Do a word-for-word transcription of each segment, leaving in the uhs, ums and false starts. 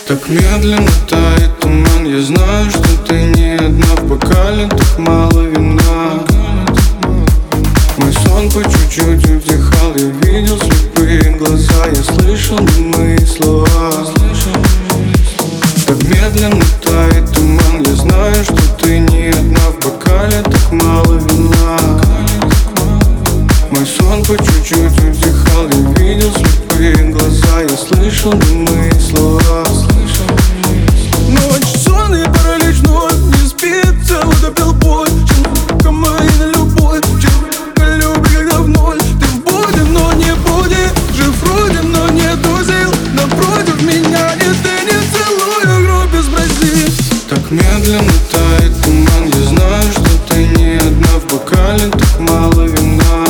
Так медленно тает туман. Я знаю, что ты не одна. В бокале так мало вина. Мой сон по чуть-чуть утихал. Я видел слепые глаза. Я слышал немые слова. Так медленно тает туман. Я знаю, что ты не одна. В бокале так мало вина. Мой сон по чуть-чуть утихал. Я видел слепые глаза. Я слышал немые слова. Ночь, сон и паралич вновь. Не спит, целый допил бой. Челка моя на любовь. Челка любит, когда в ноль. Ты в боде, но не буди. Жив вроде, но нету сил. Напротив меня нет, ты не целую грудь без Бразилии. Так медленно тает туман. Я знаю, что ты не одна. В бокале так мало вина.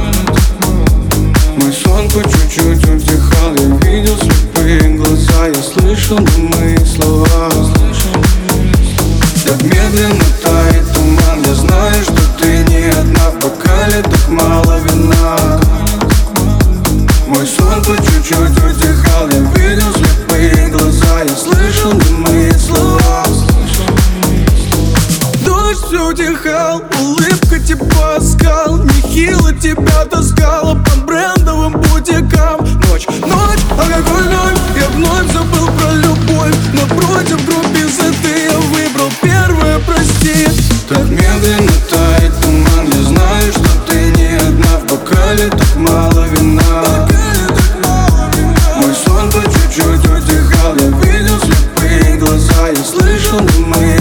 Мой сон по чуть-чуть утихал. Я видел слепые глаза. Я слышал немые слова. Так медленно тает туман. Я знаю, что ты не одна. В бокале так мало вина. Мой сон по чуть-чуть утихал. Я видел слепые глаза. Я слышал немые слова. Дождь все утихал, улыбка типа скал. Нехило тебя таскала по брендовым бутикам. Ночь, ночь, алкоголь вновь. Я вновь забыл про любовь. Напротив групписы ты я выбрал первое, прости. Так медленно тает туман. Я знаю, что ты не одна. В бокале так мало вина. Мой сон по чуть-чуть утихал. Я видел слепые глаза. Я слышал немые